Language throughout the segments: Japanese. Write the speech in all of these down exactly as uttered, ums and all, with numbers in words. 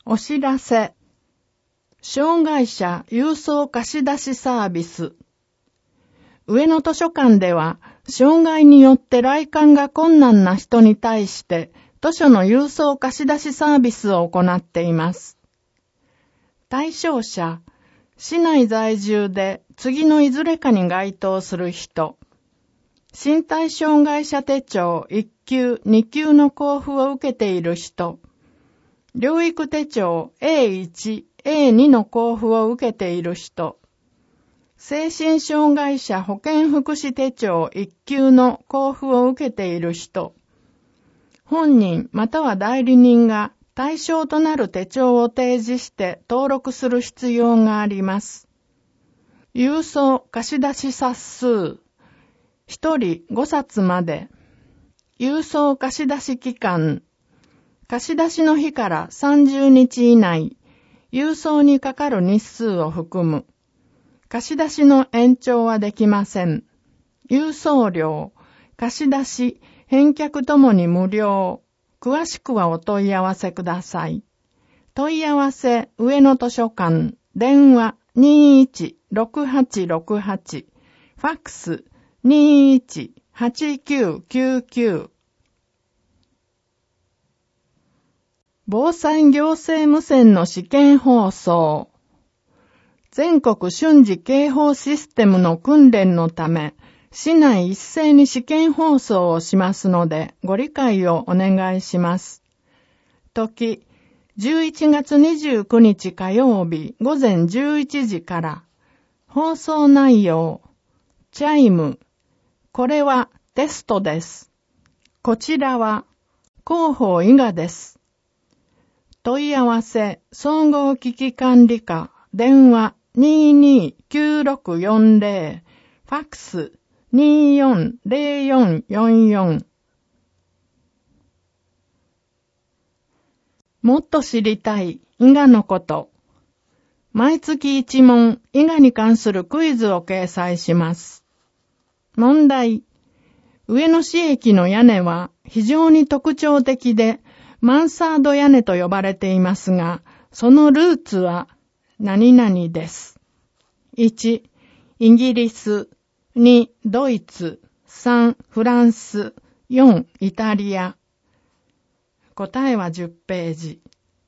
お知らせ。障害者郵送貸し出しサービス。上野図書館では、障害によって来館が困難な人に対して、図書の郵送貸し出しサービスを行っています。対象者、市内在住で次のいずれかに該当する人、身体障害者手帳いっ級、に級の交付を受けている人、療育手帳 エーいち、エーに の交付を受けている人、精神障害者保健福祉手帳いっ級の交付を受けている人、本人または代理人が対象となる手帳を提示して登録する必要があります。郵送貸し出し冊数、ひとりごさつまで。郵送貸し出し期間、貸し出しの日からさんじゅうにち以内、郵送にかかる日数を含む。貸し出しの延長はできません。郵送料、貸し出し、返却ともに無料。詳しくはお問い合わせください。問い合わせ、上野図書館、電話 にいちろくはちろくはち、ファックス にいちはちきゅうきゅうきゅう。防災行政無線の試験放送。全国瞬時警報システムの訓練のため、市内一斉に試験放送をしますので、ご理解をお願いします。時、じゅういちがつにじゅうくにち火曜日午前じゅういちじから、放送内容、チャイム、これはテストです。こちらは広報伊賀です。問い合わせ、総合危機管理課、電話 にーにーきゅうろくよんぜろ、ファックス にーよんぜろよんよんよん。もっと知りたい伊賀のこと。毎月いち問、伊賀に関するクイズを掲載します。問題。上野市駅の屋根は非常に特徴的で、マンサード屋根と呼ばれていますが、そのルーツは何々です。いち、イギリス、に、ドイツ、さん、フランス、よん、イタリア。答えはじゅっページ。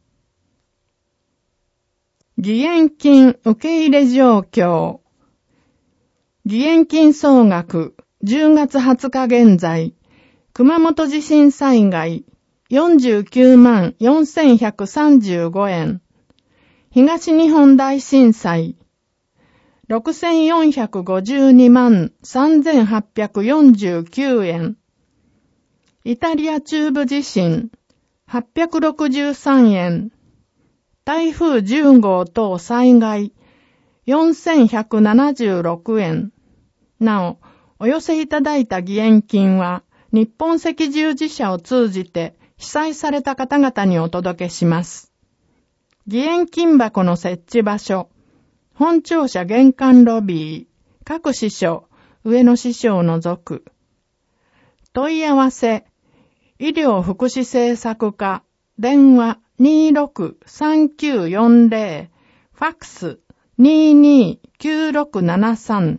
義援金受け入れ状況。義援金総額じゅうがつはつか現在、熊本地震災害よんじゅうきゅうまんよんせんひゃくさんじゅうごえん、東日本大震災ろくせんよんひゃくごじゅうにまんさんぜんはっぴゃくよんじゅうきゅうえん、イタリア中部地震はっぴゃくろくじゅうさんえん、台風じゅうごう等災害よんせんひゃくななじゅうろくえん。なお、お寄せいただいた義援金は日本赤十字社を通じて被災された方々にお届けします。義援金箱の設置場所、本庁舎玄関ロビー、各支所、上野支所を除く。問い合わせ、医療福祉政策課、電話 にーろくさんきゅうよんぜろ、ファックス にーにーきゅうろくななさん。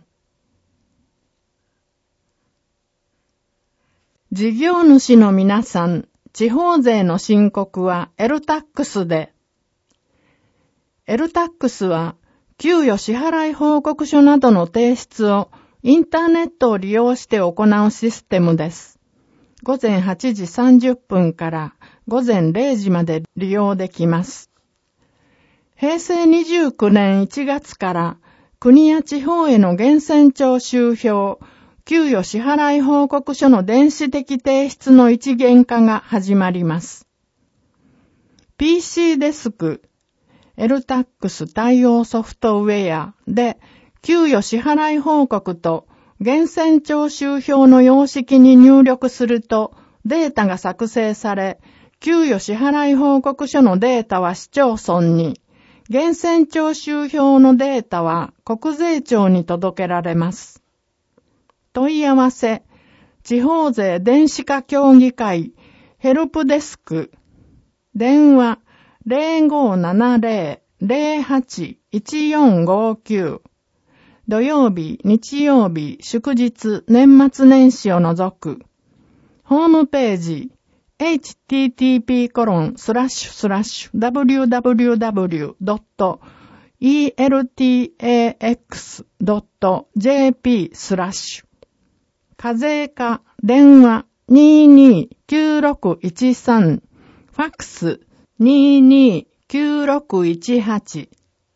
事業主の皆さん、地方税の申告は エルタックス で。エルタックス は、給与支払い報告書などの提出をインターネットを利用して行うシステムです。ごぜんはちじさんじゅっぷんからごぜんれいじまで利用できます。へいせいにじゅうきゅうねんいちがつから国や地方への源泉徴収票、給与支払い報告書の電子的提出の一元化が始まります。ピーシー デスク、エルタックス 対応ソフトウェアで、給与支払い報告と源泉徴収票の様式に入力するとデータが作成され、給与支払い報告書のデータは市町村に、源泉徴収票のデータは国税庁に届けられます。問い合わせ、地方税電子化協議会ヘルプデスク、電話ゼロごーななゼロ ゼロはち いちよんごきゅう。土曜日、日曜日、祝日、年末年始を除く。ホームページ、エイチティーティーピーコロンスラッシュスラッシュダブリューダブリューダブリュードットイーエルティーエーエックスドットジェーピー スラッシュ。課税課、電話 にーにーきゅうろくいちさん、ファックス にーにーきゅうろくいちはち。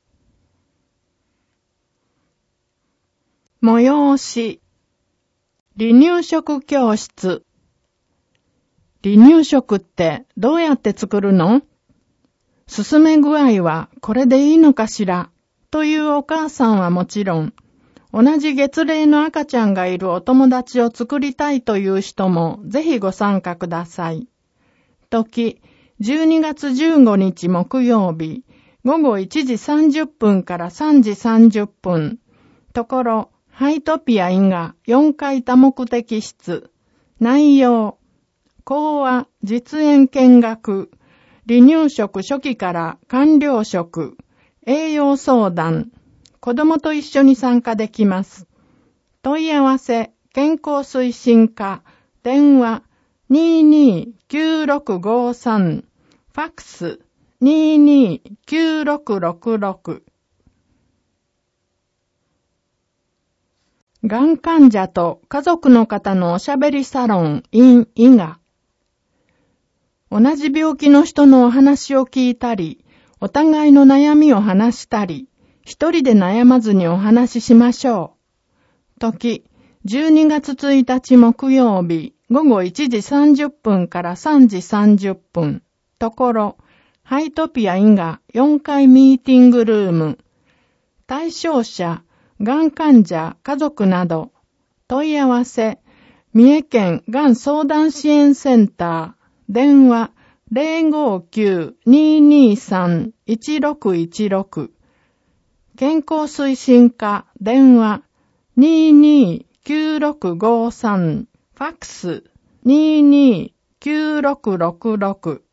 催し、離乳食教室。離乳食ってどうやって作るの？進め具合はこれでいいのかしらというお母さんはもちろん、同じ月齢の赤ちゃんがいるお友達を作りたいという人もぜひご参加ください。時、じゅうにがつじゅうごにち木曜日、ごごいちじさんじゅっぷんからさんじさんじゅっぷん。ところ、ハイトピアイがよんかい多目的室。内容、講話、実演見学、離乳食初期から完了食、栄養相談、子供と一緒に参加できます。問い合わせ、健康推進課、電話 にーにーきゅうろくごさん、ファックス にーにーきゅうろくろくろく。がん患者と家族の方のおしゃべりサロン in 伊賀。同じ病気の人のお話を聞いたり、お互いの悩みを話したり、一人で悩まずにお話ししましょう。時、じゅうにがつついたち木曜日、ごごいちじさんじゅっぷんからさんじさんじゅっぷん。ところ、ハイトピア伊賀よんかいミーティングルーム。対象者、がん患者、家族など。問い合わせ、三重県がん相談支援センター。電話 ゼロごきゅう にーにーさん いちろくいちろく。健康推進課電話 にーにーきゅうろくごさん、ファックス にーにーきゅうろくろくろく。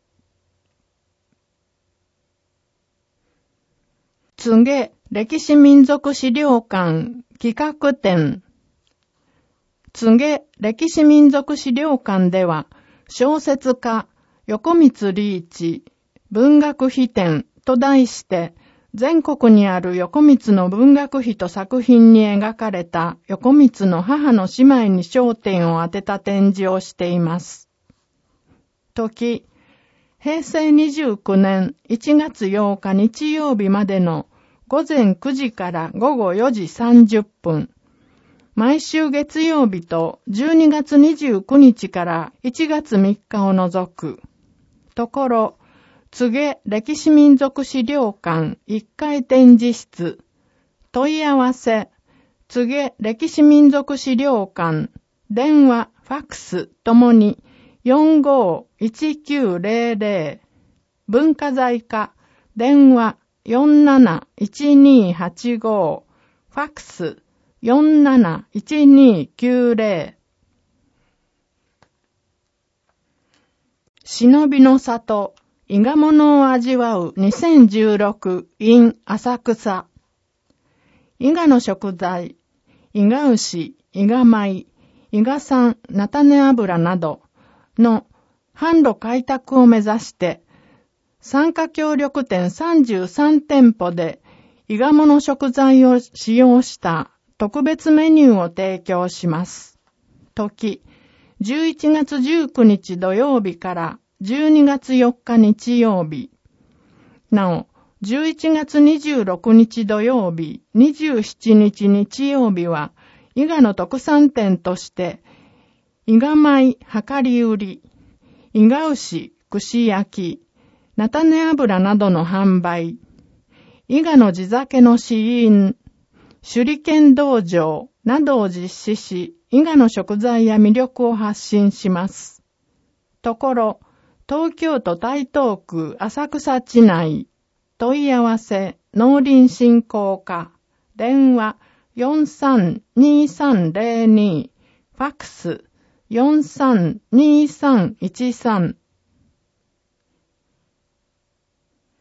津下歴史民族資料館企画展。津下歴史民族資料館では、小説家横光リーチ文学碑展と題して、全国にある横光の文学碑と作品に描かれた横光の母の姉妹に焦点を当てた展示をしています。時、へいせいにじゅうきゅうねんいちがつようか日曜日までのごぜんくじからごごよじさんじゅっぷん。毎週月曜日とじゅうにがつにじゅうくにちからいちがつみっかを除く。ところ、津下歴史民族資料館いっかい展示室。問い合わせ、津下歴史民族資料館、電話、ファックスともによんごいちきゅうゼロゼロ。文化財課、電話よんなないちにはちご。ファックスよんなないちにきゅうゼロ。忍びの里、伊賀物を味わうにせんじゅうろく in 浅草。伊賀の食材、伊賀牛、伊賀米、伊賀産菜種油などの販路開拓を目指して、参加協力店さんじゅうさんてんぽで伊賀物食材を使用した特別メニューを提供します。時、じゅういちがつじゅうくにち土曜日からじゅうにがつよっか日曜日。なお、じゅういちがつにじゅうろくにち土曜日、にじゅうしちにち日曜日は、伊賀の特産店として、伊賀米量り売り、伊賀牛串焼き、菜種油などの販売、伊賀の地酒の試飲、手裏剣道場などを実施し、伊賀の食材や魅力を発信します。ところ、東京都台東区浅草地内、問い合わせ農林振興課、電話よんさんにさんゼロに、ファックスよんさんにさんいちさん。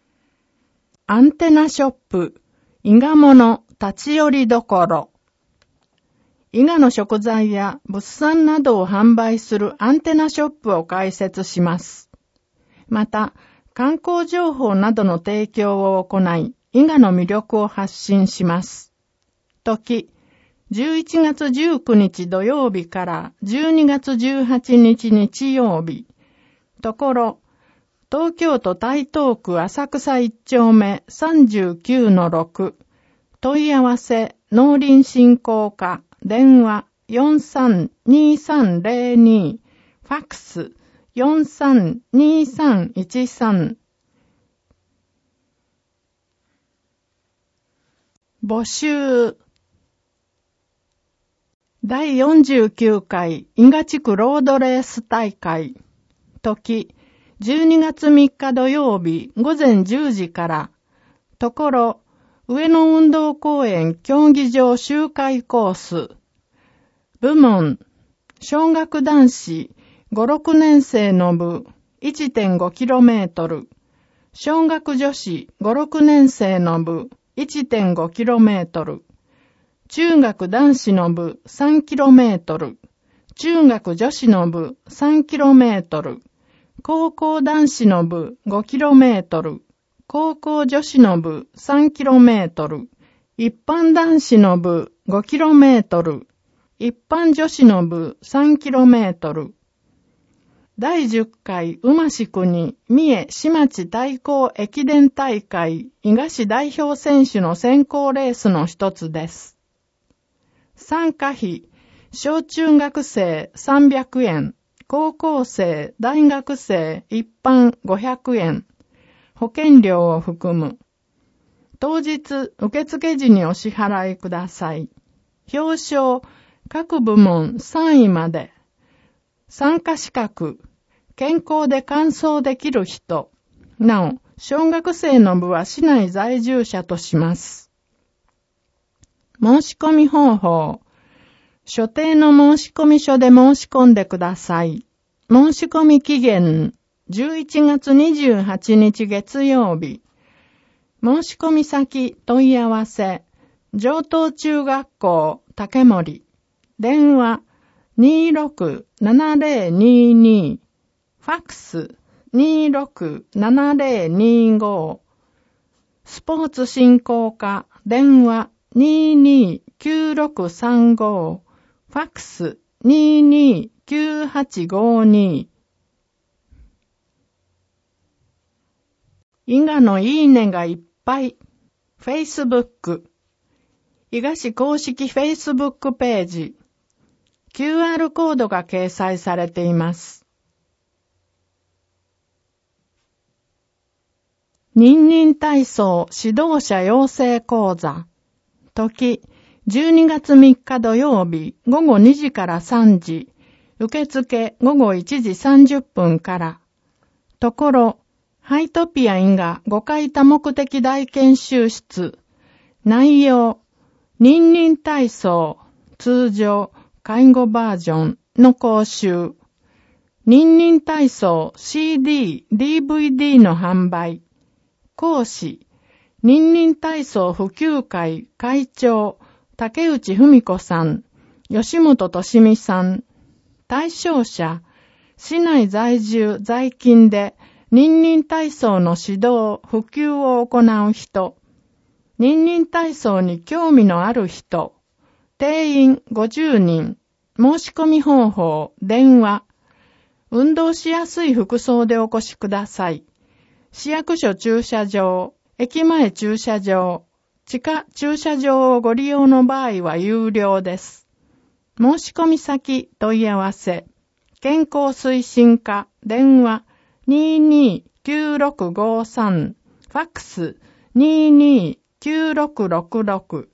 アンテナショップ、伊賀物立ち寄りどころ。伊賀の食材や物産などを販売するアンテナショップを開設します。また、観光情報などの提供を行い、伊賀の魅力を発信します。時、じゅういちがつじゅうくにち土曜日からじゅうにがつじゅうはちにち日曜日。ところ、東京都台東区浅草いち丁目 さんじゅうきゅうのろく。問い合わせ、農林振興課、電話 よんさんにさんぜろに、ファックス よんさんにさんいちさん。募集。だいよんじゅうきゅうかい伊賀地区ロードレース大会。時、じゅうにがつみっか土曜日午前じゅうじから。ところ、上野運動公園競技場周回コース。部門、小学男子ご、ろくねんせいの部 いってんごキロメートル。小学女子ご、ろくねんせいの部 いってんごキロメートル。中学男子の部 さんキロメートル。中学女子の部 さんキロメートル。高校男子の部 ごキロメートル。高校女子の部 さんキロメートル。一般男子の部 ごキロメートル。一般女子の部 さんキロメートル。だいじゅっかい馬志国三重市町対抗駅伝大会伊賀市代表選手の選考レースの一つです。参加費、小中学生さんびゃくえん、高校生、大学生、一般ごひゃくえん、保険料を含む。当日、受付時にお支払いください。表彰、各部門さんいまで。参加資格、健康で完走できる人。なお、小学生の部は市内在住者とします。申し込み方法。所定の申し込み書で申し込んでください。申し込み期限、じゅういちがつにじゅうはちにち月曜日。申し込み先問い合わせ、上東中学校竹森。電話 にーろくななぜろにーにー。ファックス にーろくななぜろにーご。スポーツ振興課電話 にーにーきゅうろくさんご。ファックス にーにーきゅうはちごに。伊賀のいいねがいっぱい。Facebook。伊賀市公式 Facebook ページ。キューアール コードが掲載されています。ニンニン体操指導者養成講座。時、じゅうにがつみっか土曜日ごごにじからさんじ。受付ごごいちじさんじゅっぷんから。ところ、ハイトピア伊賀ごかい多目的大研修室。内容、ニンニン体操、通常、介護バージョンの講習。ニンニン体操 シーディー、ディーブイディー の販売。講師、ニンニン体操普及会会長、竹内文子さん、吉本俊美さん。対象者、市内在住在勤でニンニン体操の指導、普及を行う人。ニンニン体操に興味のある人。定員ごじゅうにん。申し込み方法、電話。運動しやすい服装でお越しください。市役所駐車場、駅前駐車場、地下駐車場をご利用の場合は有料です。申し込み先問い合わせ、健康推進課、電話 にーにーきゅうろくごさん、ファックス にーにーきゅうろくろくろく。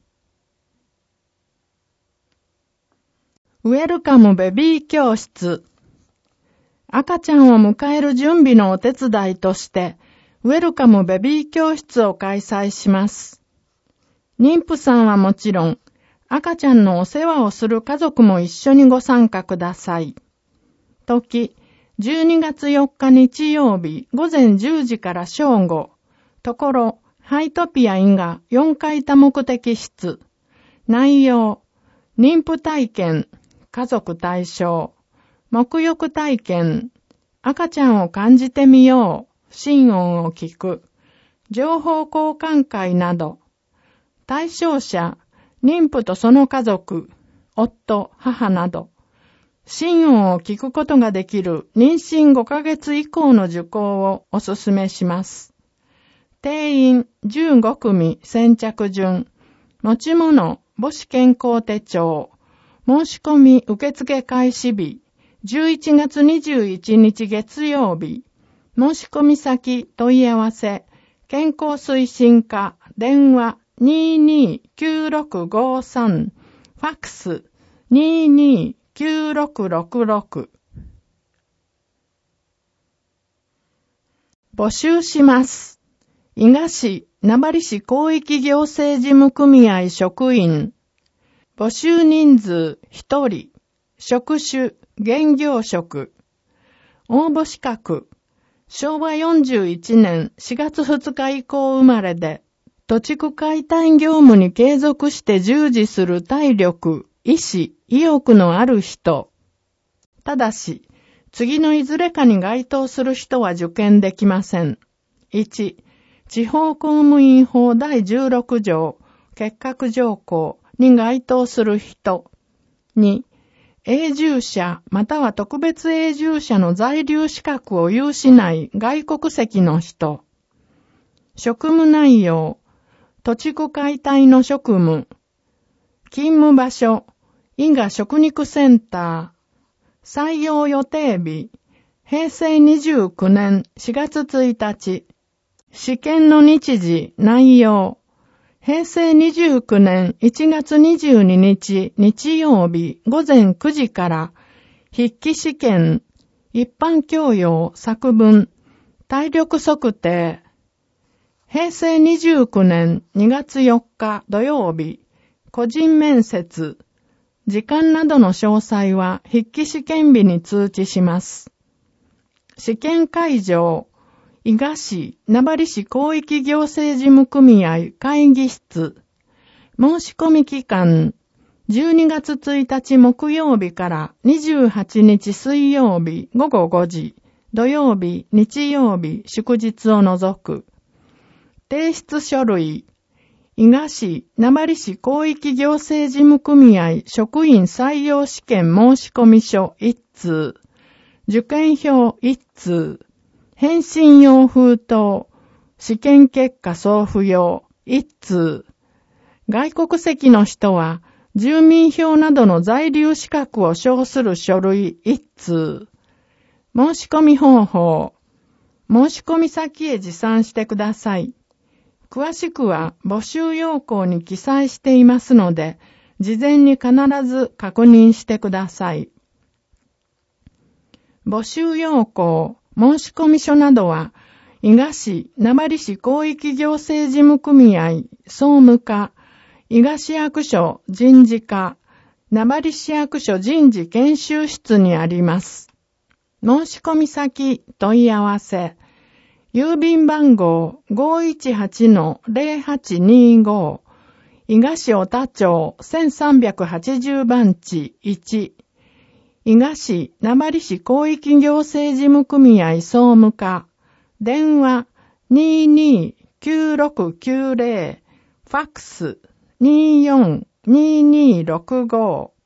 ウェルカムベビー教室。赤ちゃんを迎える準備のお手伝いとして、ウェルカムベビー教室を開催します。妊婦さんはもちろん、赤ちゃんのお世話をする家族も一緒にご参加ください。時、じゅうにがつよっか日曜日午前じゅうじから正午。 ところ、ハイトピア因がよんかい多目的室。内容、妊婦体験、家族対象、沐浴体験、赤ちゃんを感じてみよう、心音を聞く、情報交換会など、対象者、妊婦とその家族、夫、母など、心音を聞くことができる妊娠ごかげつ以降の受講をお勧めします。定員じゅうごくみ先着順、持ち物母子健康手帳、申し込み受付開始日、じゅういちがつにじゅういちにち月曜日、申し込み先問い合わせ、健康推進課、電話 にーにーきゅうろくごさん、ファックス にーにーきゅうろくろくろく。募集します。伊賀市、名張市広域行政事務組合職員。募集人数ひとり。職種、現業職。応募資格。しょうわよんじゅういちねんしがつふつか以降生まれで、土地区解体業務に継続して従事する体力、意志、意欲のある人。ただし、次のいずれかに該当する人は受験できません。いち、地方公務員法だいじゅうろくじょう、結核条項に該当する人。に、永住者または特別永住者の在留資格を有しない外国籍の人。職務内容、土地区解体の職務。勤務場所、伊賀食肉センター。採用予定日、へいせいにじゅうきゅうねんしがつついたち。試験の日時、内容。へいせいにじゅうきゅうねんいちがつにじゅうににち日曜日ごぜんくじから筆記試験、一般教養作文、体力測定。へいせいにじゅうきゅうねんにがつよっか土曜日、個人面接。時間などの詳細は筆記試験日に通知します。試験会場、伊賀市、名張市広域行政事務組合会議室。申し込み期間、じゅうにがつついたち木曜日からにじゅうはちにち水曜日ごごごじ、土曜日、日曜日、祝日を除く。提出書類、伊賀市、名張市広域行政事務組合職員採用試験申込書いっつう、受験票いっつう、返信用封筒、試験結果送付用いっつう、外国籍の人は住民票などの在留資格を証する書類いっつう、申し込み方法、申し込み先へ持参してください。詳しくは募集要項に記載していますので、事前に必ず確認してください。募集要項、申込書などは、伊賀市、名張市広域行政事務組合総務課、伊賀市役所人事課、名張市役所人事研修室にあります。申込先、問い合わせ、郵便番号 ごーいちはちのぜろはちにーご、伊賀市小田町せんさんびゃくはちじゅうばんちいち、伊賀市名張市広域行政事務組合総務課、電話 にーにーきゅうろくきゅうぜろ、ファックス にーよんにーにーろくご。